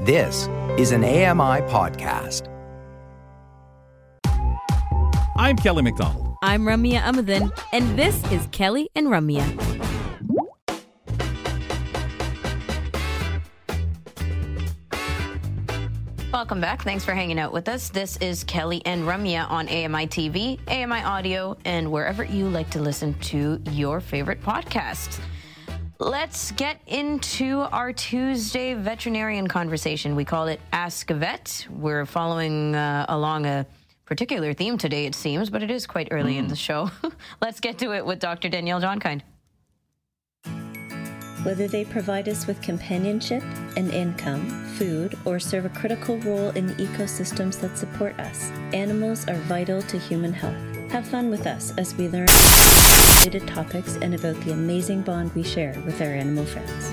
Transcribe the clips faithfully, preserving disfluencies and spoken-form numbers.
This is an A M I podcast. I'm Kelly McDonald. I'm Ramya Amadin, and this is Kelly and Ramya. Welcome back. Thanks for hanging out with us. This is Kelly and Ramya on A M I T V, A M I Audio, and wherever you like to listen to your favorite podcasts. Let's get into our Tuesday veterinarian conversation. We call it Ask a Vet. We're following uh, along a particular theme today, it seems, but it is quite early mm. in the show. Let's get to it with Doctor Danielle Johnkind. Whether they provide us with companionship, an income, food, or serve a critical role in the ecosystems that support us, animals are vital to human health. Have fun with us as we learn related topics and about the amazing bond we share with our animal friends.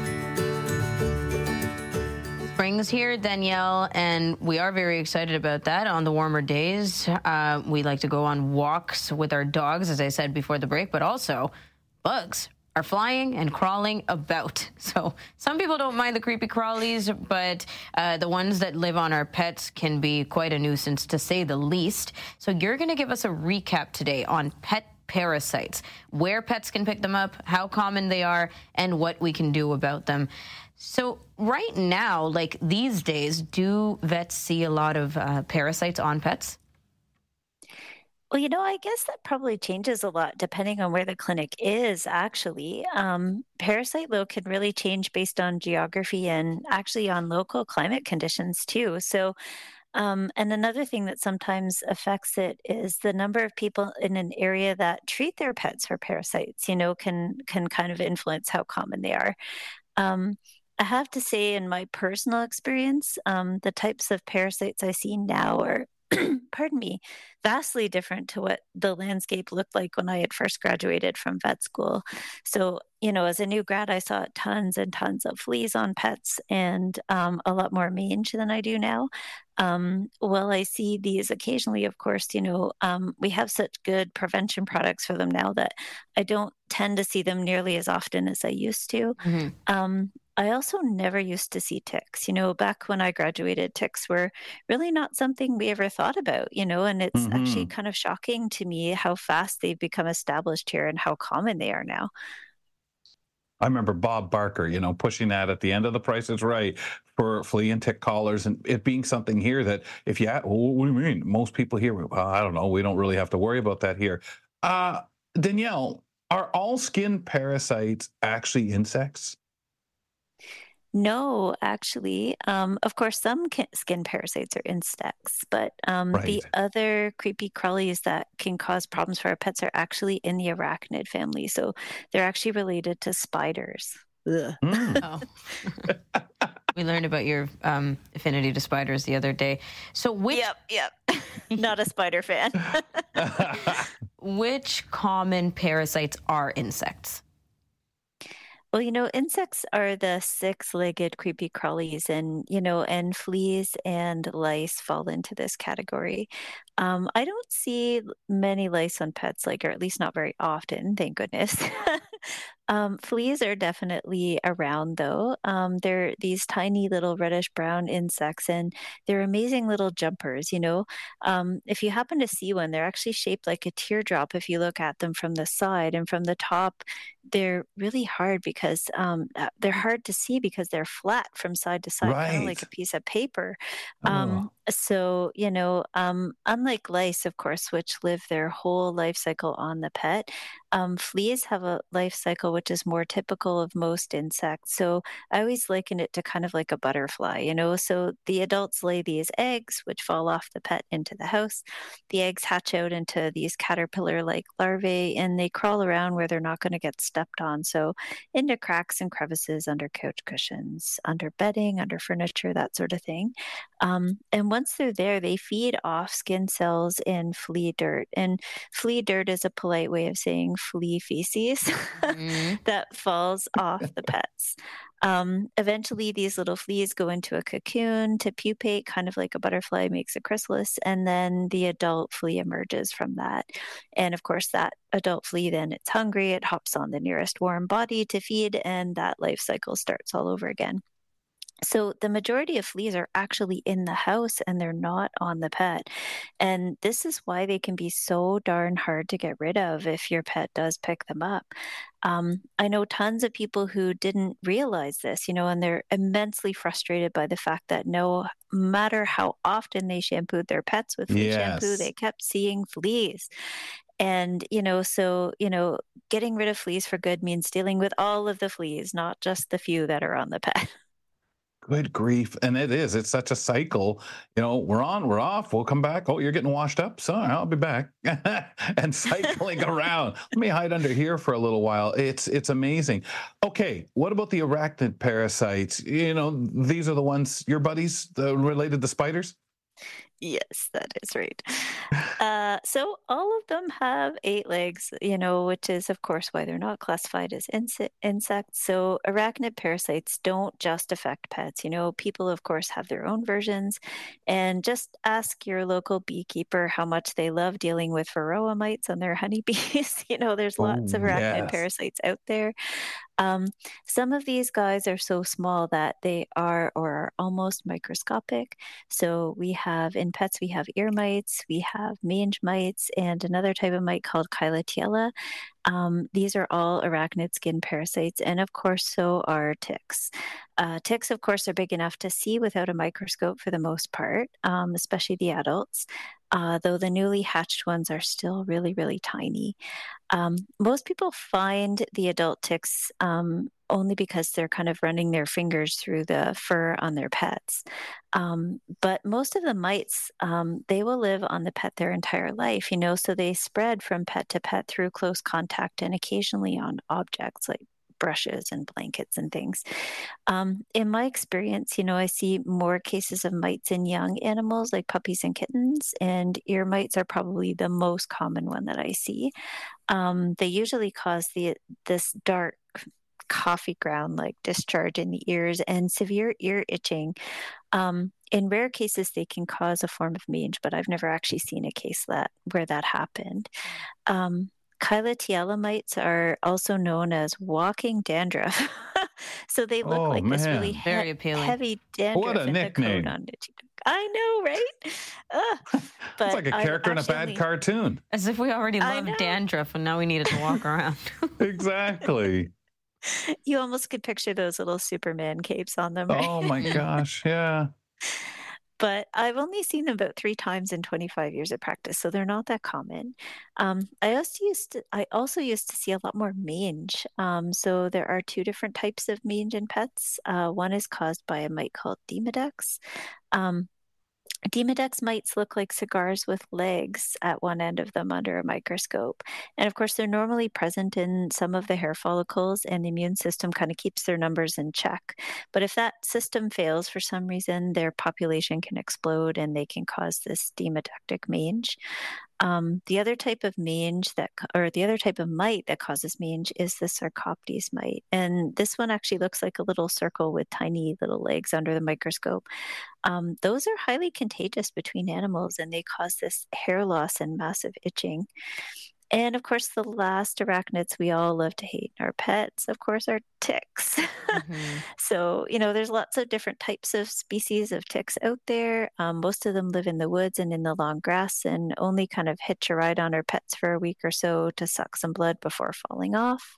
Spring's here, Danielle, and we are very excited about that. On the warmer days, uh, we like to go on walks with our dogs, as I said before the break, but also bugs are flying and crawling about. So some people don't mind the creepy crawlies, but uh, the ones that live on our pets can be quite a nuisance, to say the least. So you're going to give us a recap today on pet parasites, where pets can pick them up, how common they are, and what we can do about them. So right now, like these days, do vets see a lot of uh, parasites on pets? Well, you know, I guess that probably changes a lot depending on where the clinic is, actually. Um, parasite load can really change based on geography and actually on local climate conditions, too. So, um, and another thing that sometimes affects it is the number of people in an area that treat their pets for parasites, you know, can, can kind of influence how common they are. Um, I have to say, in my personal experience, um, the types of parasites I see now are pardon me, vastly different to what the landscape looked like when I had first graduated from vet school. So, you know, as a new grad, I saw tons and tons of fleas on pets and um, a lot more mange than I do now. Um, while I see these occasionally, of course, you know, um, we have such good prevention products for them now that I don't tend to see them nearly as often as I used to. Mm-hmm. Um, I also never used to see ticks. You know, back when I graduated, ticks were really not something we ever thought about, you know, and it's mm-hmm. actually kind of shocking to me how fast they've become established here and how common they are now. I remember Bob Barker, you know, pushing that at the end of The Price is Right for flea and tick collars, and it being something here that if you, well, what do you mean? Most people here, well, I don't know, we don't really have to worry about that here. Uh, Danielle, are all skin parasites actually insects? No, actually. Um, of course, some skin parasites are insects, but um, right. the other creepy crawlies that can cause problems for our pets are actually in the arachnid family. So they're actually related to spiders. Ugh. Mm. Oh. We learned about your um, affinity to spiders the other day. So which... Yep, yep. Not a spider fan. Which common parasites are insects? Well, you know, insects are the six-legged creepy crawlies, and, you know, and fleas and lice fall into this category. Um, I don't see many lice on pets, like, or at least not very often, thank goodness. um, fleas are definitely around, though. Um, they're these tiny little reddish-brown insects, and they're amazing little jumpers, you know. Um, if you happen to see one, they're actually shaped like a teardrop if you look at them from the side, and from the top, they're really hard because um, they're hard to see because they're flat from side to side, right. kind of like a piece of paper. Oh. Um, so, you know, um, unlike lice, of course, which live their whole life cycle on the pet, um, fleas have a life cycle which is more typical of most insects. So I always liken it to kind of like a butterfly, you know. So the adults lay these eggs, which fall off the pet into the house. The eggs hatch out into these caterpillar-like larvae, and they crawl around where they're not going to get stepped on. So into cracks and crevices under couch cushions, under bedding, under furniture, that sort of thing. Um, and once they're there, they feed off skin cells in flea dirt. And flea dirt is a polite way of saying flea feces mm-hmm. that falls off the pets. Um, eventually, these little fleas go into a cocoon to pupate, kind of like a butterfly makes a chrysalis, and then the adult flea emerges from that. And of course, that adult flea, then it's hungry, it hops on the nearest warm body to feed, and that life cycle starts all over again. So the majority of fleas are actually in the house and they're not on the pet. And this is why they can be so darn hard to get rid of if your pet does pick them up. Um, I know tons of people who didn't realize this, you know, and they're immensely frustrated by the fact that no matter how often they shampooed their pets with flea shampoo, they Yes. kept seeing fleas. And, you know, so, you know, getting rid of fleas for good means dealing with all of the fleas, not just the few that are on the pet. Good grief. And it is. It's such a cycle. You know, we're on, we're off, we'll come back. Oh, you're getting washed up. So I'll be back. And cycling around. Let me hide under here for a little while. It's it's amazing. Okay, what about the arachnid parasites? You know, these are the ones, your buddies, the, related to spiders? Yes, that is right. Uh, so all of them have eight legs, you know, which is, of course, why they're not classified as inse- insects. So arachnid parasites don't just affect pets. You know, people, of course, have their own versions. And just ask your local beekeeper how much they love dealing with varroa mites on their honeybees. You know, there's lots of Oh, arachnid yes. parasites out there. Um, some of these guys are so small that they are or are almost microscopic. So we have in pets, we have ear mites, we have mange mites, and another type of mite called Chilotella. Um, these are all arachnid skin parasites, and of course, so are ticks. Uh, ticks, of course, are big enough to see without a microscope for the most part, um, especially the adults, uh, though the newly hatched ones are still really, really tiny. Um, most people find the adult ticks um, only because they're kind of running their fingers through the fur on their pets. Um, but most of the mites, um, they will live on the pet their entire life, you know, so they spread from pet to pet through close contact and occasionally on objects like brushes and blankets and things. Um, in my experience, you know, I see more cases of mites in young animals like puppies and kittens, and ear mites are probably the most common one that I see. Um, they usually cause the this dark coffee ground like discharge in the ears and severe ear itching. Um, in rare cases, they can cause a form of mange, but I've never actually seen a case that where that happened. Um, Chilotella mites are also known as walking dandruff. So they look Oh, like this really man. Very he- appealing. heavy What a dandruff in the coat nickname. on the cheek. I know, right? Ugh. It's But like a I've character in a actually bad only- cartoon. As if we already I love know. dandruff and now we needed to walk around. Exactly. You almost could picture those little Superman capes on them, right? Oh my gosh. Yeah. But I've only seen them about three times in twenty-five years of practice, so they're not that common. Um, I also used to, I also used to see a lot more mange. Um, so there are two different types of mange in pets. Uh, one is caused by a mite called Demodex. Um, Demodex mites look like cigars with legs at one end of them under a microscope. And of course, they're normally present in some of the hair follicles, and the immune system kind of keeps their numbers in check. But if that system fails for some reason, their population can explode and they can cause this demodectic mange. Um, the other type of mange that, or the other type of mite that causes mange is the Sarcoptes mite. And this one actually looks like a little circle with tiny little legs under the microscope. Um, those are highly contagious between animals and they cause this hair loss and massive itching. And of course, the last arachnids we all love to hate, our pets, of course, are ticks. Mhm. So, you know, there's lots of different types of species of ticks out there. Um, most of them live in the woods and in the long grass and only kind of hitch a ride on our pets for a week or so to suck some blood before falling off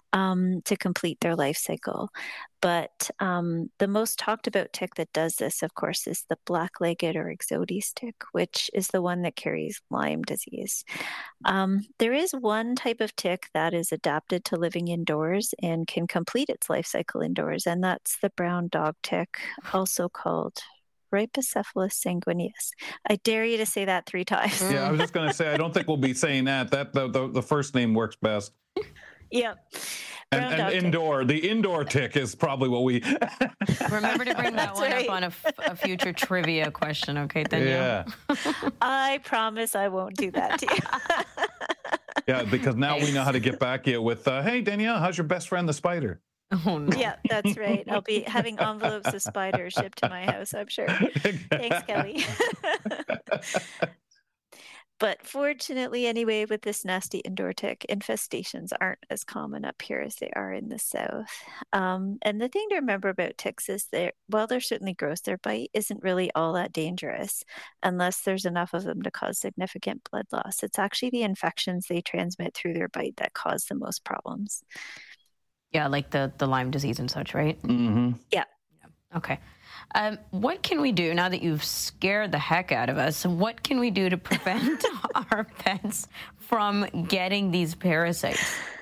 um, to complete their life cycle. But um, the most talked about tick that does this, of course, is the black-legged or Ixodes tick, which is the one that carries Lyme disease. Um, there is one type of tick that is adapted to living indoors and can complete its life cycle indoors, and that's the brown dog tick, also called Rhipicephalus sanguineus. I dare you to say that three times. Yeah, I was just going to say, I don't think we'll be saying that. That the, the, the first name works best. Yeah. And, Brown and dog tick. indoor, the indoor tick is probably what we. Remember to bring that That's one right. up on a, f- a future trivia question, okay, Danielle? Yeah, I promise I won't do that to you. yeah, because now we Thanks. know how to get back here with, uh, hey, Danielle, how's your best friend, the spider? Oh, no. Yeah, that's right. I'll be having envelopes of spiders shipped to my house, I'm sure. Thanks, Kelly. But fortunately, anyway, with this nasty indoor tick, infestations aren't as common up here as they are in the south. Um, and the thing to remember about ticks is that while they're certainly gross, their bite isn't really all that dangerous unless there's enough of them to cause significant blood loss. It's actually the infections they transmit through their bite that cause the most problems. Yeah, like the, the Lyme disease and such, right? Mm-hmm. Yeah. yeah. Okay. Um, what can we do now that you've scared the heck out of us? What can we do to prevent our pets from getting these parasites?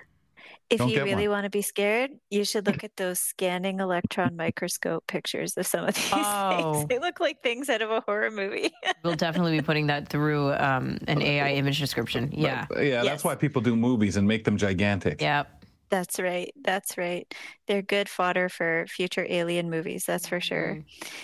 If Don't you get really one. want to be scared, you should look at those scanning electron microscope pictures of some of these Oh. things. They look like things out of a horror movie. We'll definitely be putting that through um, an A I image description. Yeah. But, yeah, Yes. that's why people do movies and make them gigantic. Yeah. That's right. That's right. They're good fodder for future alien movies, that's for sure.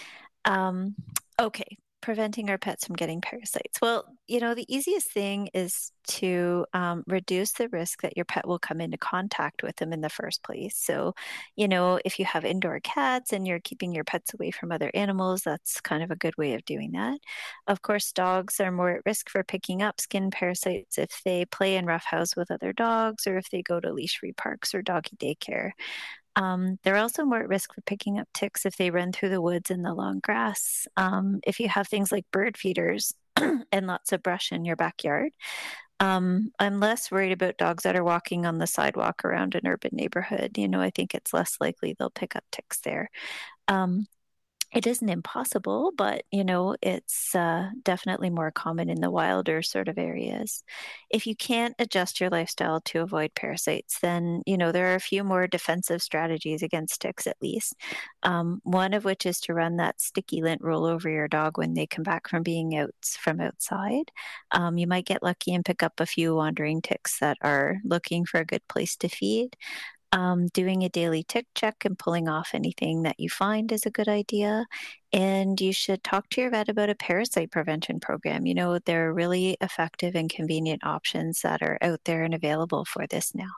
Um, okay, preventing our pets from getting parasites. Well, you know, the easiest thing is to um, reduce the risk that your pet will come into contact with them in the first place. So, you know, if you have indoor cats and you're keeping your pets away from other animals, that's kind of a good way of doing that. Of course, dogs are more at risk for picking up skin parasites if they play in roughhouse with other dogs or if they go to leash-free parks or doggy daycare. Um, they're also more at risk for picking up ticks if they run through the woods in the long grass. Um, if you have things like bird feeders and lots of brush in your backyard. Um, I'm less worried about dogs that are walking on the sidewalk around an urban neighborhood. You know, I think it's less likely they'll pick up ticks there. Um, It isn't impossible, but, you know, it's uh, definitely more common in the wilder sort of areas. If you can't adjust your lifestyle to avoid parasites, then, you know, there are a few more defensive strategies against ticks, at least. Um, one of which is to run that sticky lint roll over your dog when they come back from being out from outside. Um, you might get lucky and pick up a few wandering ticks that are looking for a good place to feed. Um, doing a daily tick check and pulling off anything that you find is a good idea. And you should talk to your vet about a parasite prevention program. You know, there are really effective and convenient options that are out there and available for this now.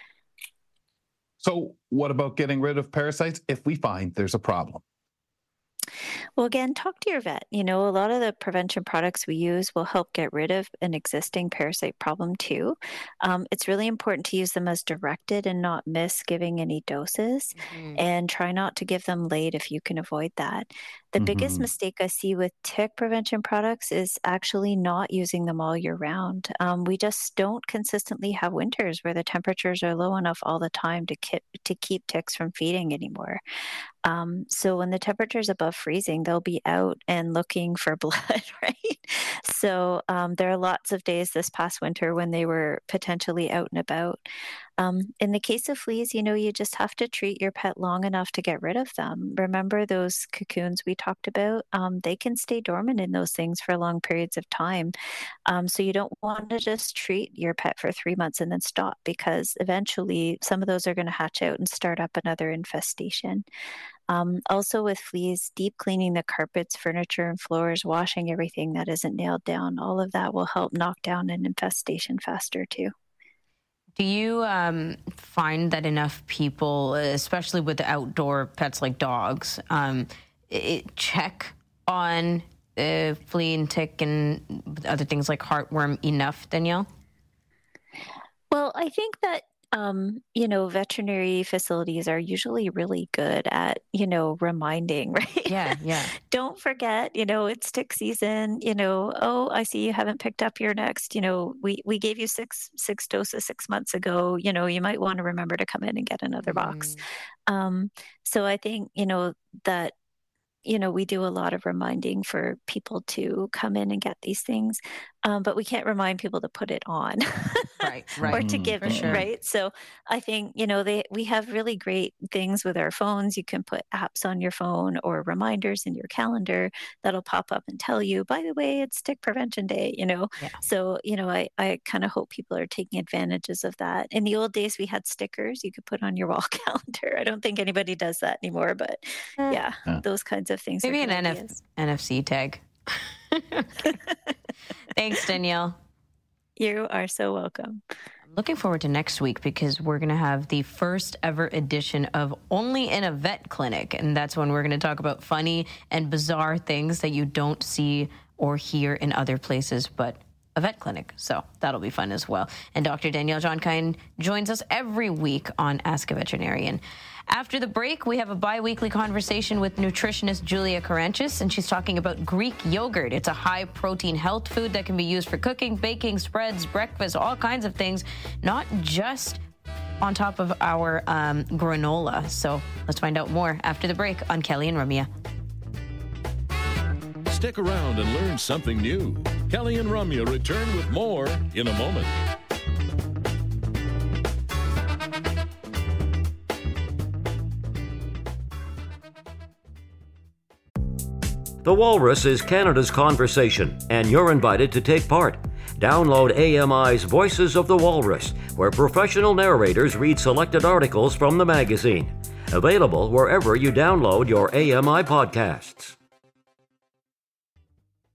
So what about getting rid of parasites if we find there's a problem? Well, again, talk to your vet. You know, a lot of the prevention products we use will help get rid of an existing parasite problem too. Um, it's really important to use them as directed and not miss giving any doses, mm-hmm. and try not to give them late if you can avoid that. The mm-hmm. biggest mistake I see with tick prevention products is actually not using them all year round. Um, we just don't consistently have winters where the temperatures are low enough all the time to, ki- to keep ticks from feeding anymore. Um, so when the temperature is above freezing, they'll be out and looking for blood, right? So um, there are lots of days this past winter when they were potentially out and about. Um, in the case of fleas, you know, you just have to treat your pet long enough to get rid of them. Remember those cocoons we talked about? Um, they can stay dormant in those things for long periods of time. Um, so you don't want to just treat your pet for three months and then stop, because eventually some of those are going to hatch out and start up another infestation. Um, also with fleas, deep cleaning the carpets, furniture, and floors, washing everything that isn't nailed down, all of that will help knock down an infestation faster too. Do you um, find that enough people, especially with the outdoor pets like dogs, um, it, check on uh, flea and tick and other things like heartworm enough, Danielle? Well, I think that Um, you know, veterinary facilities are usually really good at, you know, reminding, right? Yeah, yeah. Don't forget, you know, it's tick season, you know, oh, I see you haven't picked up your next, you know, we, we gave you six, six doses six months ago, you know, you might want to remember to come in and get another mm. box. Um, so I think, you know, that, you know, we do a lot of reminding for people to come in and get these things, um, but we can't remind people to put it on, right, right, or to give for it, sure. right? So I think, you know, they we have really great things with our phones. You can put apps on your phone or reminders in your calendar that'll pop up and tell you, by the way, it's Tick Prevention Day, you know? Yeah. So, you know, I, I kind of hope people are taking advantages of that. In the old days, we had stickers you could put on your wall calendar. I don't think anybody does that anymore, but uh, yeah, yeah, those kinds of things. Maybe an N F- N F C tag. Thanks, Danielle. You are so welcome. I'm looking forward to next week because we're going to have the first ever edition of Only in a Vet Clinic. And that's when we're going to talk about funny and bizarre things that you don't see or hear in other places, but a vet clinic. So that'll be fun as well. And Doctor Danielle Johnkind joins us every week on Ask a Veterinarian. After the break, we have a bi-weekly conversation with nutritionist Julia Karanchis, and she's talking about Greek yogurt. It's a high-protein health food that can be used for cooking, baking, spreads, breakfast, all kinds of things, not just on top of our um, granola. So let's find out more after the break on Kelly and Ramya. Stick around and learn something new. Kelly and Ramya return with more in a moment. The Walrus is Canada's conversation, and you're invited to take part. Download A M I's Voices of the Walrus, where professional narrators read selected articles from the magazine. Available wherever you download your A M I podcasts.